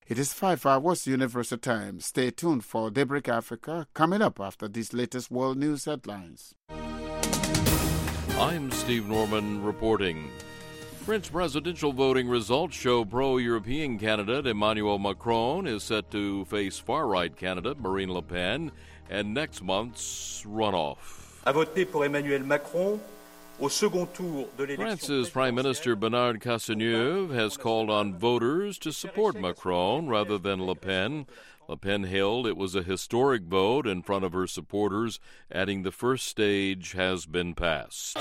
It is 5 hours Universal Time. Stay tuned for Daybreak Africa coming up after these latest world news headlines. I'm Steve Norman reporting. French presidential voting results show pro-European candidate Emmanuel Macron is set to face far-right candidate Marine Le Pen in next month's runoff. A voté pour Emmanuel Macron. France's Prime Minister Bernard Cazeneuve has called on voters to support Macron rather than Le Pen. Le Pen hailed it was a historic vote in front of her supporters, adding the first stage has been passed.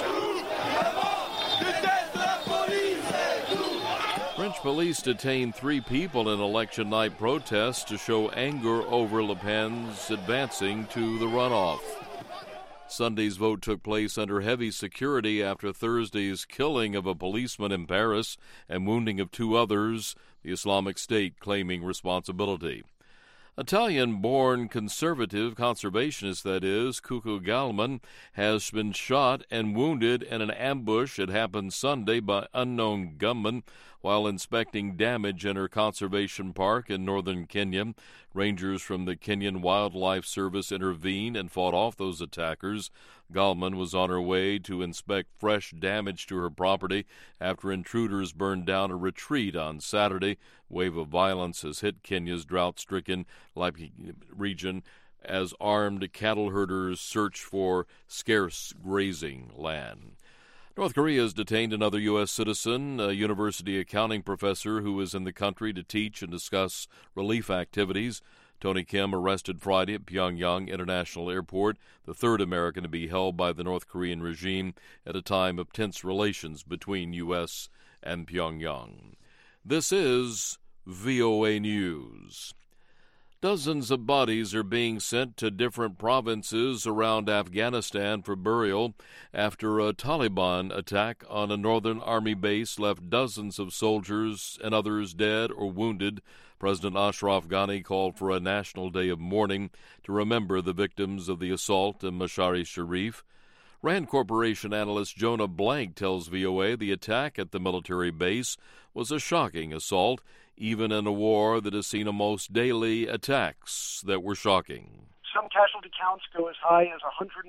French police detained 3 people in election night protests to show anger over Le Pen's advancing to the runoff. Sunday's vote took place under heavy security after Thursday's killing of a policeman in Paris and wounding of 2 others, the Islamic State claiming responsibility. Italian-born conservative conservationist, that is, Cuco Galman, has been shot and wounded in an ambush that happened Sunday by unknown gunmen while inspecting damage in her conservation park in northern Kenya. Rangers from the Kenyan Wildlife Service intervened and fought off those attackers. Galman was on her way to inspect fresh damage to her property after intruders burned down a retreat on Saturday. A wave of violence has hit Kenya's drought-stricken region as armed cattle herders search for scarce grazing land. North Korea has detained another U.S. citizen, a university accounting professor who is in the country to teach and discuss relief activities. Tony Kim arrested Friday at Pyongyang International Airport, the 3rd American to be held by the North Korean regime at a time of tense relations between U.S. and Pyongyang. This is VOA News. Dozens of bodies are being sent to different provinces around Afghanistan for burial after a Taliban attack on a Northern Army base left dozens of soldiers and others dead or wounded. President Ashraf Ghani called for a national day of mourning to remember the victims of the assault in Mazar-e-Sharif. Rand Corporation analyst Jonah Blank tells VOA the attack at the military base was a shocking assault, even in a war that has seen almost daily attacks that were shocking. Some casualty counts go as high as 140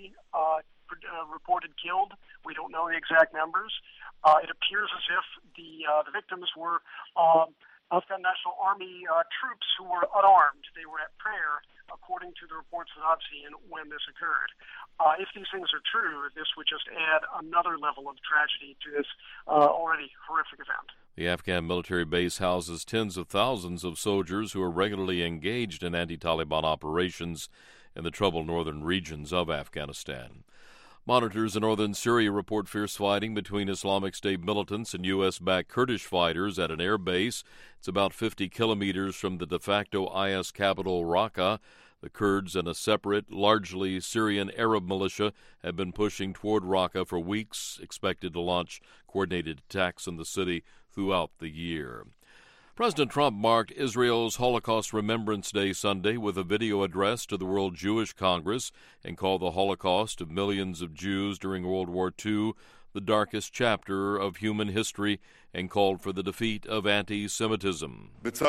reported killed. We don't know the exact numbers. It appears as if the victims were Afghan National Army troops who were unarmed. They were at prayer, according to the reports that I've seen when this occurred. If these things are true, this would just add another level of tragedy to this already horrific event. The Afghan military base houses tens of thousands of soldiers who are regularly engaged in anti-Taliban operations in the troubled northern regions of Afghanistan. Monitors in northern Syria report fierce fighting between Islamic State militants and U.S.-backed Kurdish fighters at an air base. It's about 50 kilometers from the de facto IS capital, Raqqa. The Kurds and a separate, largely Syrian Arab militia have been pushing toward Raqqa for weeks, expected to launch coordinated attacks on the city throughout the year. President Trump marked Israel's Holocaust Remembrance Day Sunday with a video address to the World Jewish Congress and called the Holocaust of millions of Jews during World War II the darkest chapter of human history and called for the defeat of anti-Semitism.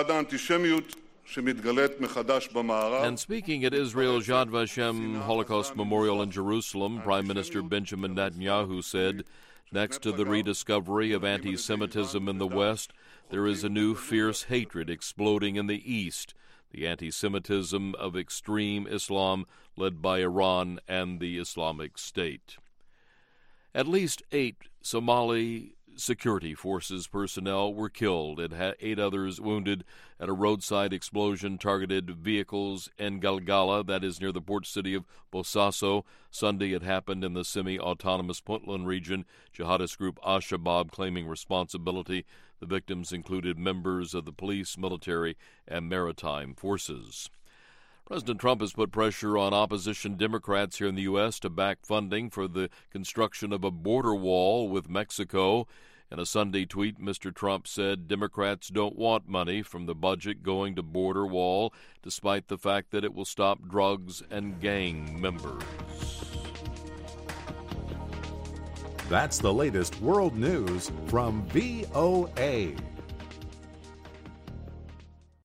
And speaking at Israel's Yad Vashem Holocaust Memorial in Jerusalem, Prime Minister Benjamin Netanyahu said, next to the rediscovery of anti-Semitism in the West, there is a new fierce hatred exploding in the East, the anti-Semitism of extreme Islam led by Iran and the Islamic State. At least 8 Somali security forces personnel were killed and 8 others wounded at a roadside explosion targeted vehicles in Galgala, that is near the port city of Bosaso. Sunday it happened in the semi-autonomous Puntland region, jihadist group Al-Shabaab claiming responsibility. The victims included members of the police, military, and maritime forces. President Trump has put pressure on opposition Democrats here in the U.S. to back funding for the construction of a border wall with Mexico. In a Sunday tweet, Mr. Trump said Democrats don't want money from the budget going to border wall, despite the fact that it will stop drugs and gang members. That's the latest world news from VOA.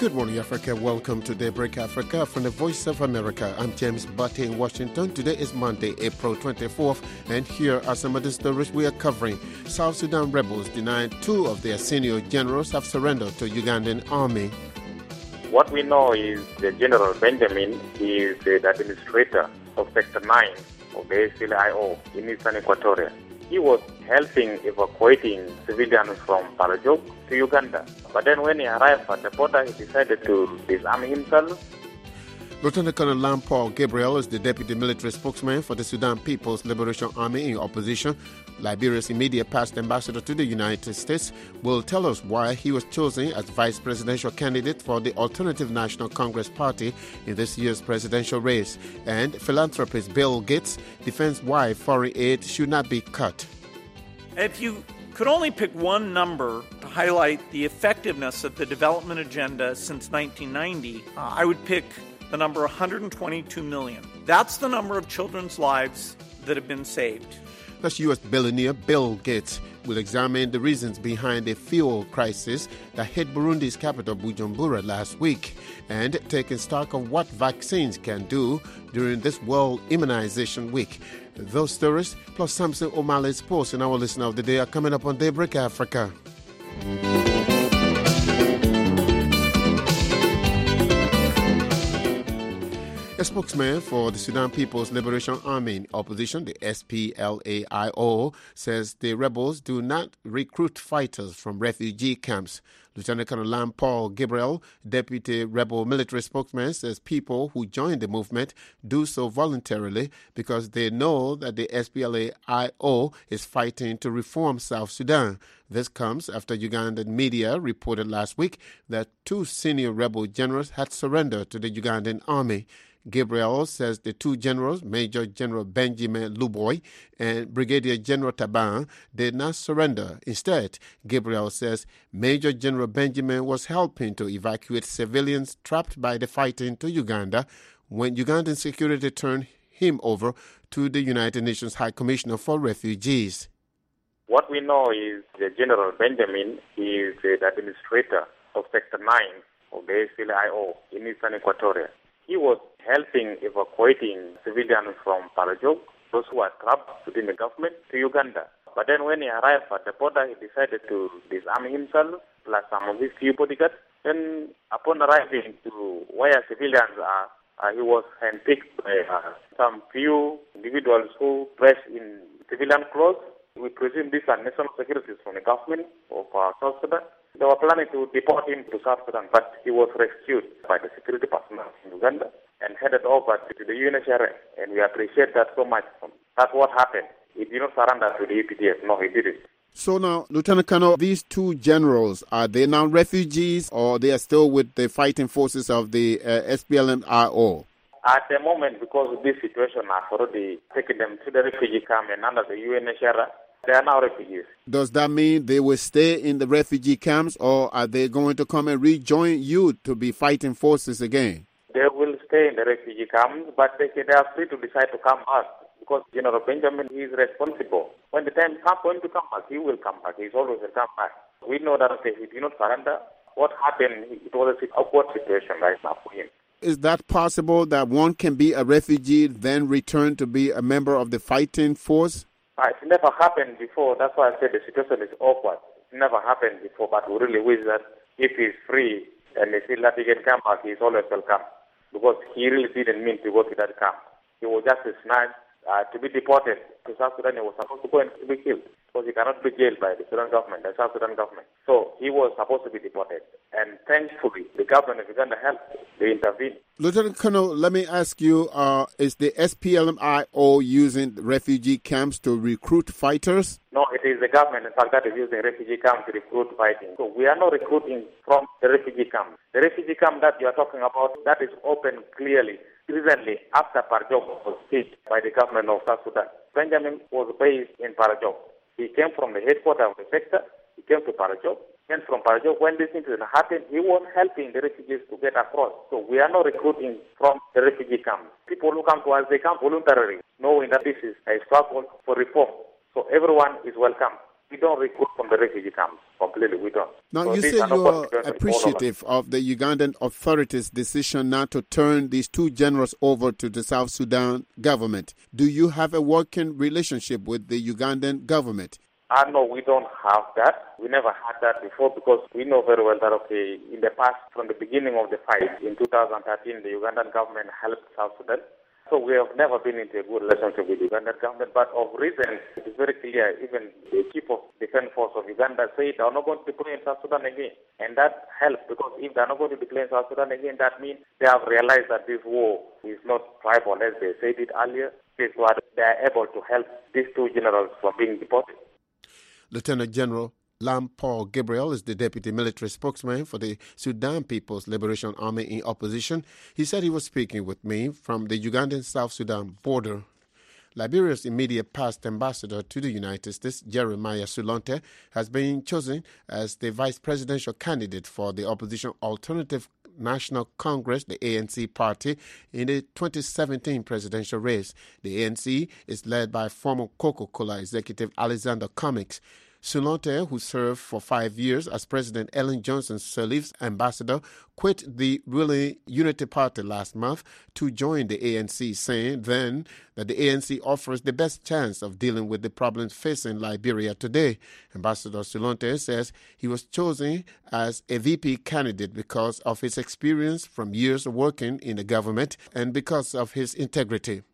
Good morning, Africa. Welcome to Daybreak Africa from the Voice of America. I'm James Butte in Washington. Today is Monday, April 24th, and here are some of the stories we are covering. South Sudan rebels denied 2 of their senior generals have surrendered to Ugandan army. What we know is the General Benjamin is the administrator of Sector 9 of the SPLA-IO in Eastern Equatoria. He was helping evacuating civilians from Parajok to Uganda. But then when he arrived at the border, he decided to disarm himself. Lieutenant Colonel Lam-Paul Gabriel is the deputy military spokesman for the Sudan People's Liberation Army in opposition. Liberia's immediate past ambassador to the United States will tell us why he was chosen as vice presidential candidate for the Alternative National Congress Party in this year's presidential race. And philanthropist Bill Gates defends why foreign aid should not be cut. If you could only pick one number to highlight the effectiveness of the development agenda since 1990, I would pick the number 122 million. That's the number of children's lives that have been saved. That's U.S. billionaire Bill Gates will examine the reasons behind the fuel crisis that hit Burundi's capital, Bujumbura, last week, and taking stock of what vaccines can do during this World Immunization Week. Those stories, plus Samson O'Malley's post and our listener of the day are coming up on Daybreak Africa. A spokesman for the Sudan People's Liberation Army in opposition, the SPLA-IO, says the rebels do not recruit fighters from refugee camps. Lieutenant Colonel Lam-Paul Gabriel, deputy rebel military spokesman, says people who join the movement do so voluntarily because they know that the SPLA-IO is fighting to reform South Sudan. This comes after Ugandan media reported last week that 2 senior rebel generals had surrendered to the Ugandan army. Gabriel says the 2 generals, Major General Benjamin Luboy and Brigadier General Taban, did not surrender. Instead, Gabriel says Major General Benjamin was helping to evacuate civilians trapped by the fighting to Uganda when Ugandan security turned him over to the United Nations High Commissioner for Refugees. What we know is the General Benjamin is the administrator of Sector 9 of the SPLA-IO in Eastern Equatoria. He was helping evacuating civilians from Parajok, those who are trapped within the government, to Uganda. But then when he arrived at the border, he decided to disarm himself, plus some of his few bodyguards. Then upon arriving to where civilians are, he was handpicked by some few individuals who dressed in civilian clothes. We presume these are national securities from the government of South Sudan. They were planning to deport him to South Sudan, but he was rescued by the security personnel in Uganda and headed over to the UNHCR, and we appreciate that so much. That's what happened. He did not surrender to the UPDF. No, he didn't. So now, Lieutenant Colonel, these 2 generals, are they now refugees or they are still with the fighting forces of the SPLM-IO? At the moment, because of this situation, I've already taken them to the refugee camp and under the UNHCR. They are now refugees. Does that mean they will stay in the refugee camps or are they going to come and rejoin you to be fighting forces again? They will stay in the refugee camps, but they are free to decide to come back because General Benjamin is responsible. When the time comes for him to come back, he will come back. He's always will come back. We know that if he did not surrender, what happened, it was an awkward situation right now for him. Is that possible that one can be a refugee, then return to be a member of the fighting force? It never happened before. That's why I said the situation is awkward. It never happened before, but we really wish that if he's free and he feels that he can come back, he's always welcome. Because he really didn't mean to go to that camp. He was just snatched to be deported to South Sudan. He was supposed to go and to be killed because he cannot be jailed by the Sudan government, the South Sudan government. So he was supposed to be deported. And thankfully, the government of Uganda helped. They intervened. Lieutenant Colonel, let me ask you, is the SPLM-IO using refugee camps to recruit fighters? No, it is the government, in fact, that is using refugee camps to recruit fighting. So we are not recruiting from the refugee camp. The refugee camp that you are talking about, that is open clearly. Recently, after Parajok was seized by the government of South Sudan, Benjamin was based in Parajok. He came from the headquarters of the sector. He came to Parajok. And from Parajok, when this incident happened, he was helping the refugees to get across. So we are not recruiting from the refugee camp. People who come to us, they come voluntarily, knowing that this is a struggle for reform. So everyone is welcome. We don't recruit from the refugee camps completely. We don't. Now, So you these say are not you're going to be appreciative of the Ugandan authorities' decision not to turn these two generals over to the South Sudan government. Do you have a working relationship with the Ugandan government? No, we don't have that. We never had that before because we know very well that, okay, in the past, from the beginning of the fight in 2013, the Ugandan government helped South Sudan. So we have never been into a good relationship with the Ugandan government. But of recent, it is very clear, even the Chief of Defense Force of Uganda said they are not going to deploy in South Sudan again. And that helps because if they are not going to deploy in South Sudan again, that means they have realized that this war is not tribal as they said it earlier. This is why they are able to help these two generals from being deported. Lieutenant General Lam Paul Gabriel is the deputy military spokesman for the Sudan People's Liberation Army in opposition. He said he was speaking with me from the Ugandan-South Sudan border. Liberia's immediate past ambassador to the United States, Jeremiah Sulonte, has been chosen as the vice presidential candidate for the opposition Alternative National Congress, the ANC party, in the 2017 presidential race. The ANC is led by former Coca-Cola executive Alexander Cummings. Sulonte, who served for 5 years as President Ellen Johnson Sirleaf's ambassador, quit the ruling Unity Party last month to join the ANC, saying then that the ANC offers the best chance of dealing with the problems facing Liberia today. Ambassador Sulonte says he was chosen as a VP candidate because of his experience from years of working in the government and because of his integrity.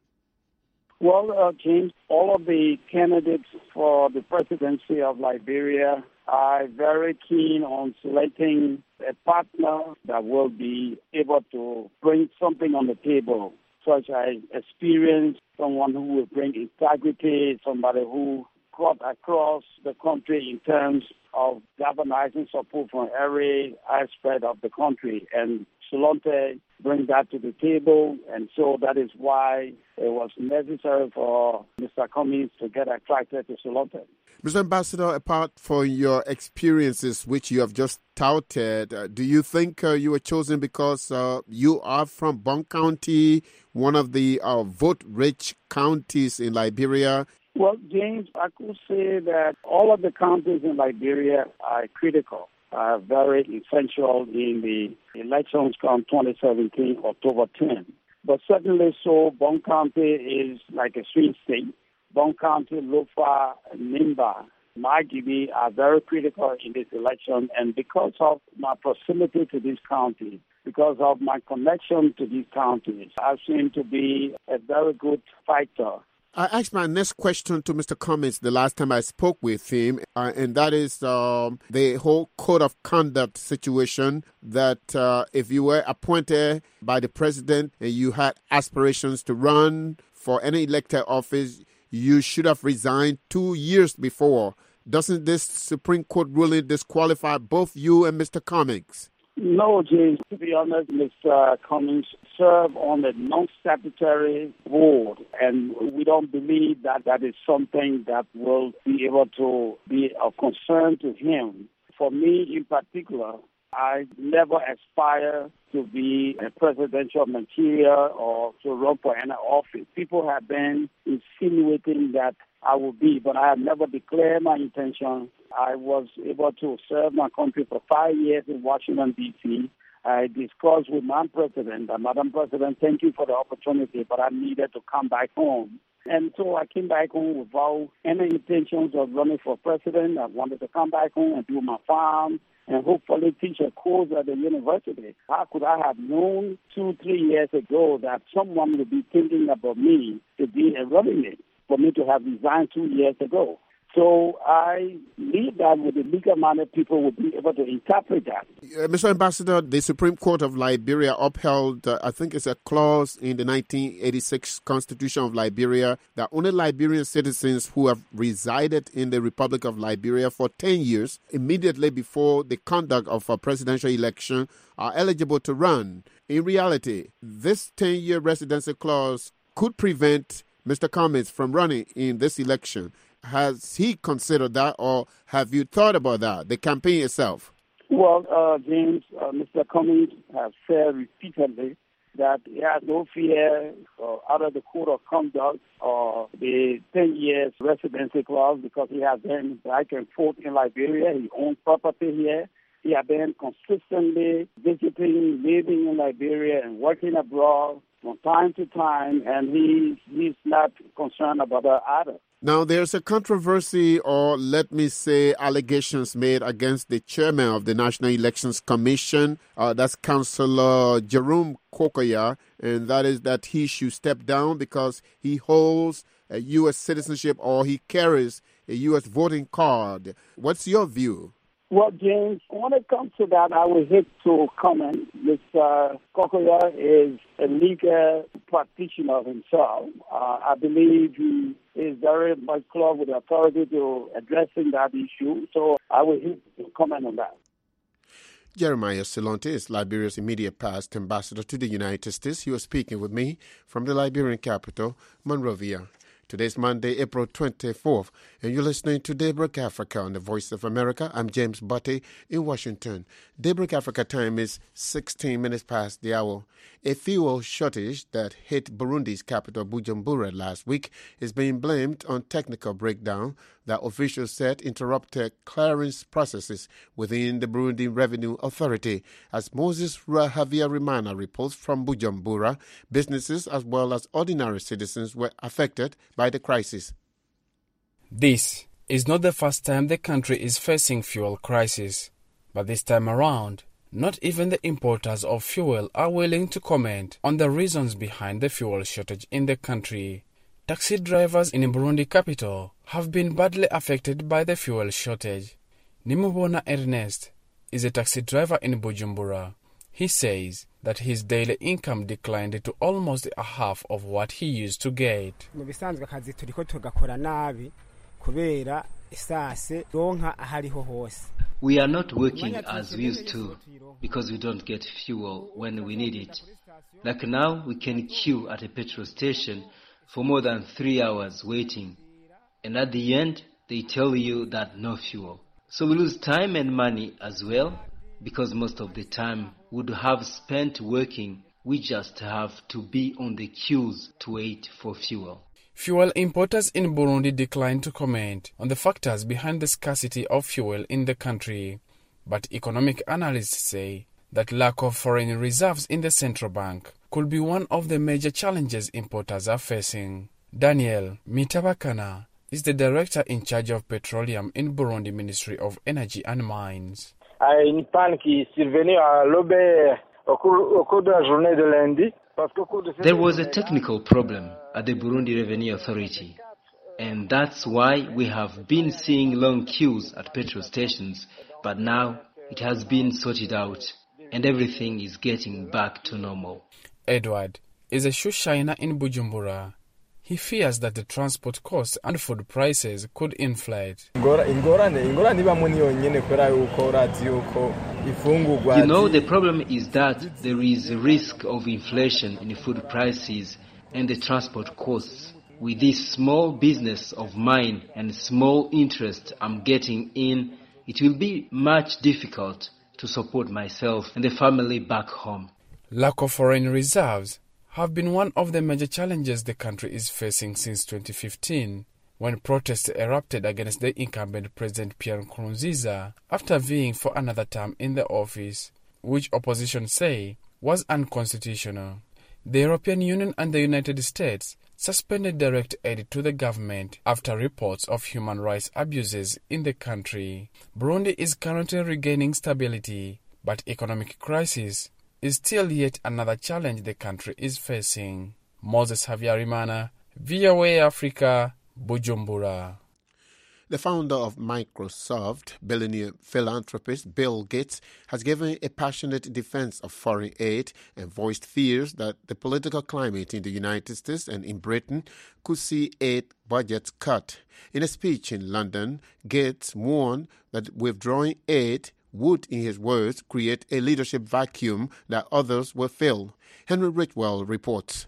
Well, James, all of the candidates for the presidency of Liberia are very keen on selecting a partner that will be able to bring something on the table, such as experience, someone who will bring integrity, somebody who cut across the country in terms of galvanizing support from every aspect of the country. And Sulonte bring that to the table, and so that is why it was necessary for Mr. Cummings to get attracted to Sulonte. Mr. Ambassador, apart from your experiences, which you have just touted, do you think you were chosen because you are from Bon County, one of the vote-rich counties in Liberia? Well, James, I could say that all of the counties in Liberia are critical, are very essential in the elections from 2017, October 10. But certainly so, Bon County is like a swing state. Bon County, Lofa, Nimba, Margibi are very critical in this election. And because of my proximity to this county, because of my connection to these counties, I seem to be a very good fighter. I asked my next question to Mr. Cummings the last time I spoke with him, and that is the whole code of conduct situation that if you were appointed by the president and you had aspirations to run for any elected office, you should have resigned 2 years before. Doesn't this Supreme Court ruling disqualify both you and Mr. Cummings? No, James. To be honest, Mr. Cummings served on a non-statutory board, and we don't believe that that is something that will be able to be of concern to him. For me in particular, I never aspire to be a presidential material or to run for any office. People have been insinuating that I will be, but I have never declared my intention. I was able to serve my country for 5 years in Washington, D.C. I discussed with Madam President, Madam President, thank you for the opportunity, but I needed to come back home. And so I came back home without any intentions of running for president. I wanted to come back home and do my farm and hopefully teach a course at the university. How could I have known 2-3 years ago that someone would be thinking about me to be a running mate, for me to have resigned 2 years ago? So I believe that with the legal-minded people will be able to interpret that. Mr. Ambassador, the Supreme Court of Liberia upheld, I think it's a clause in the 1986 Constitution of Liberia, that only Liberian citizens who have resided in the Republic of Liberia for 10 years, immediately before the conduct of a presidential election, are eligible to run. In reality, this 10-year residency clause could prevent Mr. Cummings from running in this election. Has he considered that, or have you thought about that, the campaign itself? Well, James, Mr. Cummings has said repeatedly that he has no fear out of the code of conduct or the 10 years residency clause because he has been back and forth in Liberia. He owns property here. He has been consistently visiting, living in Liberia and working abroad from time to time, and he's not concerned about that either. Now, there's a controversy, or let me say allegations made against the chairman of the National Elections Commission, that's Councillor Jerome Kokoya, and that is that he should step down because he holds a U.S. citizenship or he carries a U.S. voting card. What's your view? Well, James, when it comes to that, I would hate to comment. Mr. Kokoya is a legal practitioner himself. I believe he is very much close with the authority to addressing that issue, so I would hate to comment on that. Jeremiah Silonte is Liberia's immediate past ambassador to the United States. He was speaking with me from the Liberian capital, Monrovia. Today's Monday, April 24th, and you're listening to Daybreak Africa on the Voice of America. I'm James Butte in Washington. Daybreak Africa time is 16 minutes past the hour. A fuel shortage that hit Burundi's capital, Bujumbura, last week is being blamed on technical breakdown that officials said interrupted clearance processes within the Burundi Revenue Authority. As Moses Havyarimana reports from Bujumbura, businesses as well as ordinary citizens were affected by the crisis. This is not the first time the country is facing fuel crisis, but this time around, not even the importers of fuel are willing to comment on the reasons behind the fuel shortage in the country. Taxi drivers in Burundi capital have been badly affected by the fuel shortage. Nimubona Ernest is a taxi driver in Bujumbura. He says that his daily income declined to almost a half of what he used to get. We are not working as we used to because we don't get fuel when we need it. Like now, we can queue at a petrol station for more than 3 hours waiting. And at the end, they tell you that no fuel. So we lose time and money as well, because most of the time we would have spent working. We just have to be on the queues to wait for fuel. Fuel importers in Burundi declined to comment on the factors behind the scarcity of fuel in the country. But economic analysts say that lack of foreign reserves in the central bank could be one of the major challenges importers are facing. Daniel Mitabakana is the director in charge of petroleum in Burundi Ministry of Energy and Mines. There was a technical problem at the Burundi Revenue Authority, and that's why we have been seeing long queues at petrol stations, but now it has been sorted out and everything is getting back to normal. Edward is a shoe shiner in Bujumbura. He fears that the transport costs and food prices could inflate. You know, the problem is that there is a risk of inflation in food prices and the transport costs. With this small business of mine and small interest I'm getting in, it will be much difficult to support myself and the family back home. Lack of foreign reserves have been one of the major challenges the country is facing since 2015, when protests erupted against the incumbent President Pierre Nkurunziza after vying for another term in the office, which opposition say was unconstitutional. The European Union and the United States suspended direct aid to the government after reports of human rights abuses in the country. Burundi is currently regaining stability, but economic crisis is still yet another challenge the country is facing. Moses Havyarimana, VOA Africa, Bujumbura. The founder of Microsoft, billionaire philanthropist Bill Gates, has given a passionate defense of foreign aid and voiced fears that the political climate in the United States and in Britain could see aid budgets cut. In a speech in London, Gates warned that withdrawing aid would, in his words, create a leadership vacuum that others will fill. Henry Richwell reports.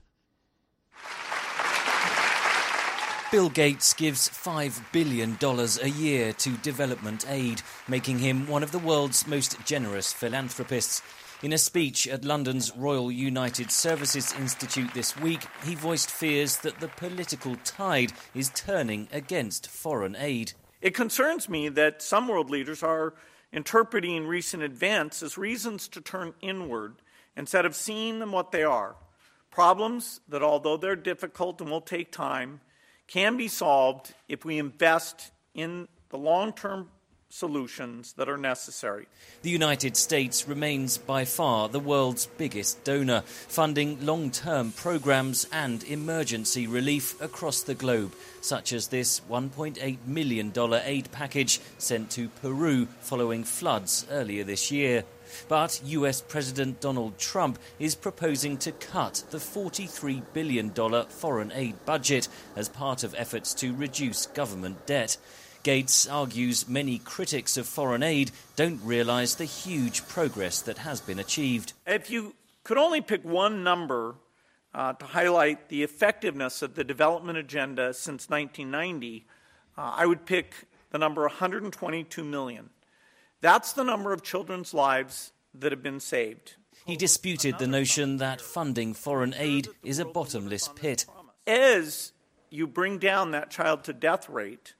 Bill Gates gives $5 billion a year to development aid, making him one of the world's most generous philanthropists. In a speech at London's Royal United Services Institute this week, he voiced fears that the political tide is turning against foreign aid. It concerns me that some world leaders are interpreting recent events as reasons to turn inward instead of seeing them what they are. Problems that, although they're difficult and will take time, can be solved if we invest in the long-term solutions that are necessary. The United States remains by far the world's biggest donor, funding long-term programs and emergency relief across the globe, such as this $1.8 million aid package sent to Peru following floods earlier this year. But US President Donald Trump is proposing to cut the $43 billion foreign aid budget as part of efforts to reduce government debt. Gates argues many critics of foreign aid don't realise the huge progress that has been achieved. If you could only pick one number to highlight the effectiveness of the development agenda since 1990, I would pick the number 122 million. That's the number of children's lives that have been saved. He disputed the notion that funding foreign aid is a bottomless pit. As you bring down that child-to-death rate,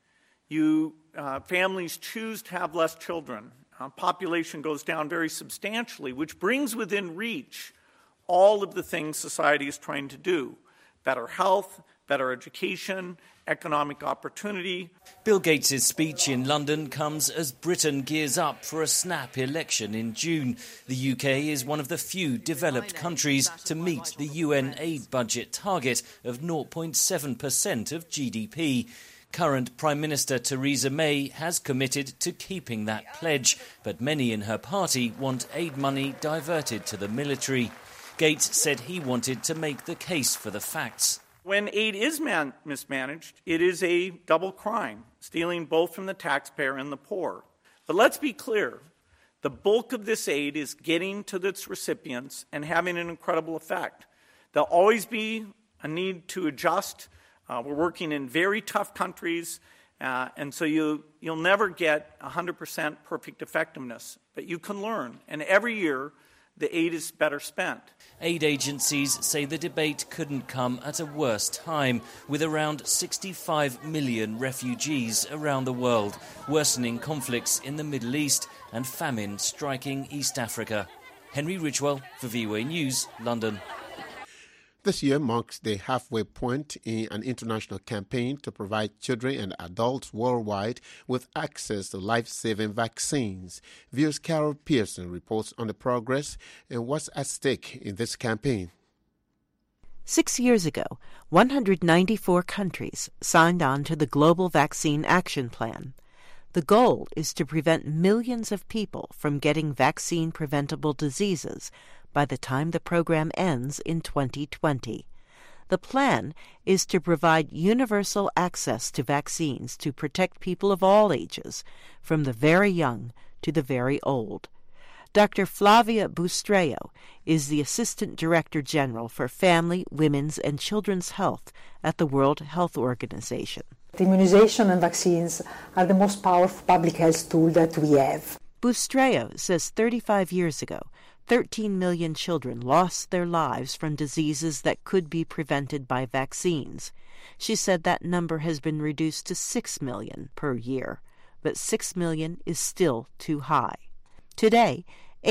families choose to have less children. Population goes down very substantially, which brings within reach all of the things society is trying to do. Better health, better education, economic opportunity. Bill Gates' speech in London comes as Britain gears up for a snap election in June. The UK is one of the few developed countries to meet the UN aid budget target of 0.7% of GDP. Current Prime Minister Theresa May has committed to keeping that pledge, but many in her party want aid money diverted to the military. Gates said he wanted to make the case for the facts. When aid is mismanaged, it is a double crime, stealing both from the taxpayer and the poor. But let's be clear, the bulk of this aid is getting to its recipients and having an incredible effect. There'll always be a need to adjust. We're working in very tough countries, and so you'll never get 100% perfect effectiveness. But you can learn, and every year the aid is better spent. Aid agencies say the debate couldn't come at a worse time, with around 65 million refugees around the world, worsening conflicts in the Middle East and famine striking East Africa. Henry Ridgewell for VOA News, London. This year marks the halfway point in an international campaign to provide children and adults worldwide with access to life-saving vaccines. VOA's Carol Pearson reports on the progress and what's at stake in this campaign. 6 years ago, 194 countries signed on to the Global Vaccine Action Plan. The goal is to prevent millions of people from getting vaccine-preventable diseases by the time the program ends in 2020. The plan is to provide universal access to vaccines to protect people of all ages, from the very young to the very old. Dr. Flavia Bustreo is the Assistant Director General for Family, Women's and Children's Health at the World Health Organization. Immunization and vaccines are the most powerful public health tool that we have. Bustreo says 35 years ago, 13 million children lost their lives from diseases that could be prevented by vaccines. She said that number has been reduced to 6 million per year, but 6 million is still too high. Today,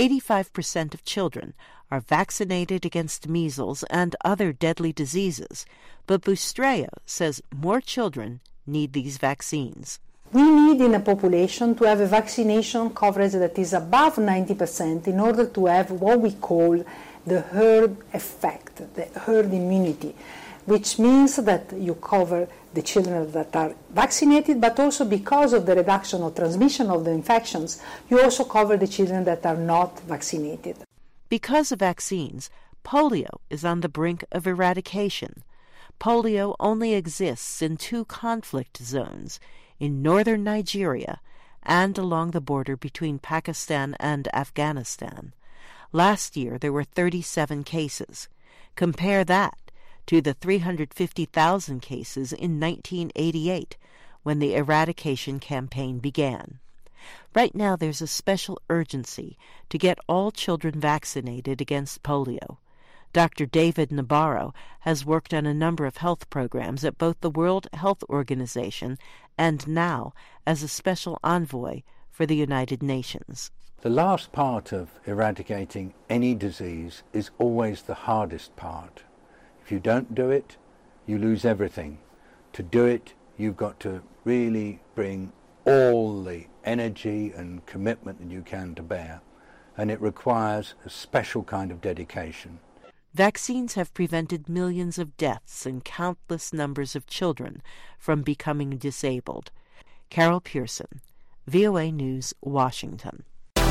85% of children are vaccinated against measles and other deadly diseases, but Bustreo says more children need these vaccines. We need in a population to have a vaccination coverage that is above 90% in order to have what we call the herd effect, the herd immunity, which means that you cover the children that are vaccinated, but also because of the reduction of transmission of the infections, you also cover the children that are not vaccinated. Because of vaccines, polio is on the brink of eradication. Polio only exists in 2 conflict zones, in northern Nigeria and along the border between Pakistan and Afghanistan. Last year there were 37 cases. Compare that to the 350,000 cases in 1988, when the eradication campaign began. Right now there's a special urgency to get all children vaccinated against polio. Dr. David Nabarro has worked on a number of health programs at both the World Health Organization and now as a special envoy for the United Nations. The last part of eradicating any disease is always the hardest part. If you don't do it, you lose everything. To do it, you've got to really bring all the energy and commitment that you can to bear, and it requires a special kind of dedication. Vaccines have prevented millions of deaths and countless numbers of children from becoming disabled. Carol Pearson, VOA News, Washington.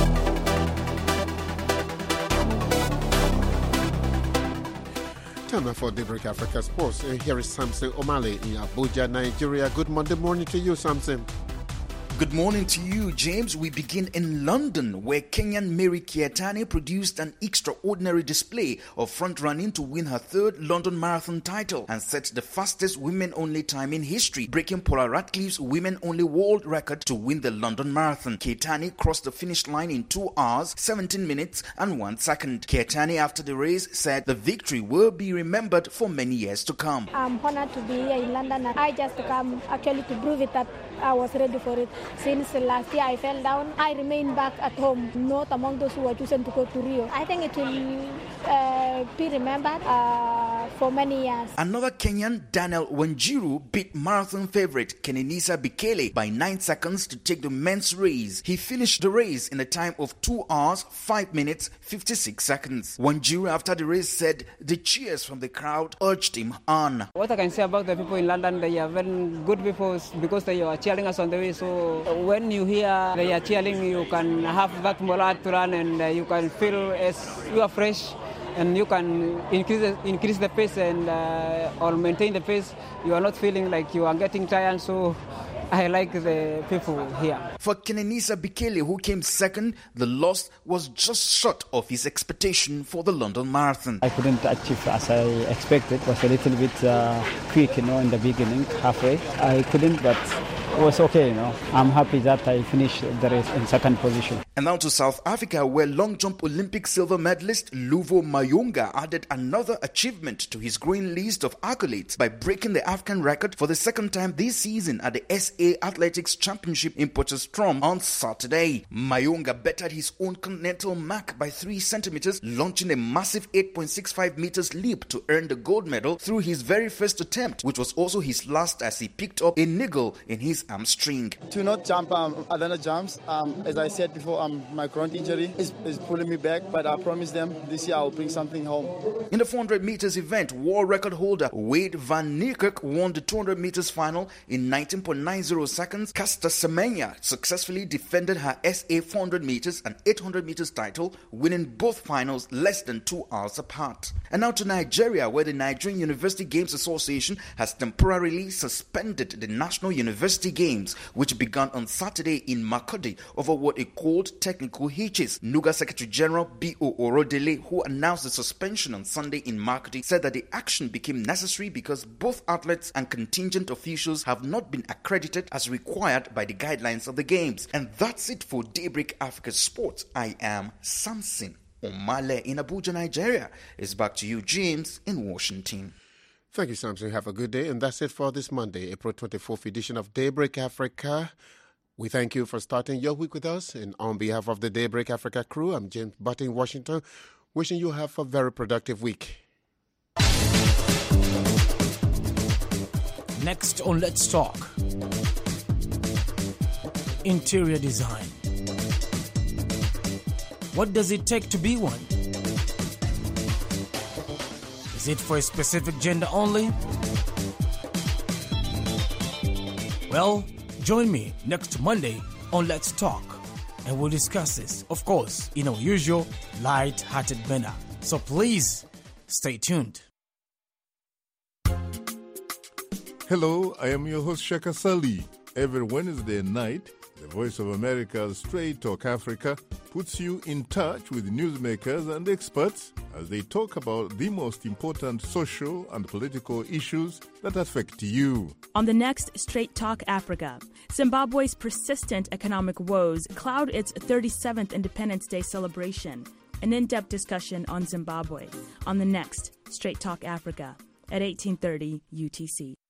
Time for Daybreak Africa Sports. Here is Samson Omale in Abuja, Nigeria. Good Monday morning to you, Samson. Good morning to you, James. We begin in London, where Kenyan Mary Keitany produced an extraordinary display of front-running to win her third London Marathon title and set the fastest women-only time in history, breaking Paula Radcliffe's women-only world record to win the London Marathon. Keitany crossed the finish line in 2 hours, 17 minutes and 1 second. Keitany, after the race, said the victory will be remembered for many years to come. I'm honored to be here in London, and I just come actually to prove it that I was ready for it. Since last year I fell down, I remained back at home, not among those who were chosen to go to Rio. I think it will be remembered for many years. Another Kenyan, Daniel Wanjiru, beat marathon favorite Kenenisa Bekele by 9 seconds to take the men's race. He finished the race in a time of 2 hours, 5 minutes, 56 seconds. Wanjiru, after the race, said the cheers from the crowd urged him on. What I can say about the people in London, they are very good people because they are cheering us on the way. So when you hear they are cheering, you can have that morale to run, and you can feel as you are fresh, and you can increase the pace and or maintain the pace. You are not feeling like you are getting tired. So I like the people here. For Kenenisa Bekele, who came second, the loss was just short of his expectation for the London Marathon. I couldn't achieve as I expected. It was a little bit quick, in the beginning, halfway. I couldn't, but it was okay, I'm happy that I finished the race in second position. And now to South Africa, where long jump Olympic silver medalist Luvo Mayunga added another achievement to his growing list of accolades by breaking the African record for the second time this season at the SA Athletics Championship in Potchefstroom on Saturday. Mayunga bettered his own continental mark by 3 centimeters, launching a massive 8.65 meters leap to earn the gold medal through his very first attempt, which was also his last, as he picked up a niggle in his hamstring. To not jump other jumps, as I said before, my groin injury is pulling me back, but I promise them this year I'll bring something home. In the 400 meters event, world record holder Wade van Niekerk won the 200 meters final in 19.90 seconds. Caster Semenya successfully defended her SA 400 meters and 800 meters title, winning both finals less than 2 hours apart. And now to Nigeria, where the Nigerian University Games Association has temporarily suspended the National University Games, which began on Saturday in Makurdi over what it called technical hitches. NUGA Secretary General B.O. Orodele, who announced the suspension on Sunday in Makurdi, said that the action became necessary because both athletes and contingent officials have not been accredited as required by the guidelines of the Games. And that's it for Daybreak Africa Sports. I am Samson Omale in Abuja, Nigeria. It's back to you, James, in Washington. Thank you, Samson. Have a good day. And that's it for this Monday, April 24th edition of Daybreak Africa. We thank you for starting your week with us. And on behalf of the Daybreak Africa crew, I'm James Butt in Washington, wishing you have a very productive week. Next on Let's Talk. Interior design. What does it take to be one? Is it for a specific gender only? Well, join me next Monday on Let's Talk, and we'll discuss this, of course, in our usual light-hearted manner. So please, stay tuned. Hello, I am your host Shaka Sali. Every Wednesday night, the Voice of America's Straight Talk Africa puts you in touch with newsmakers and experts as they talk about the most important social and political issues that affect you. On the next Straight Talk Africa, Zimbabwe's persistent economic woes cloud its 37th Independence Day celebration. An in-depth discussion on Zimbabwe on the next Straight Talk Africa at 1830 UTC.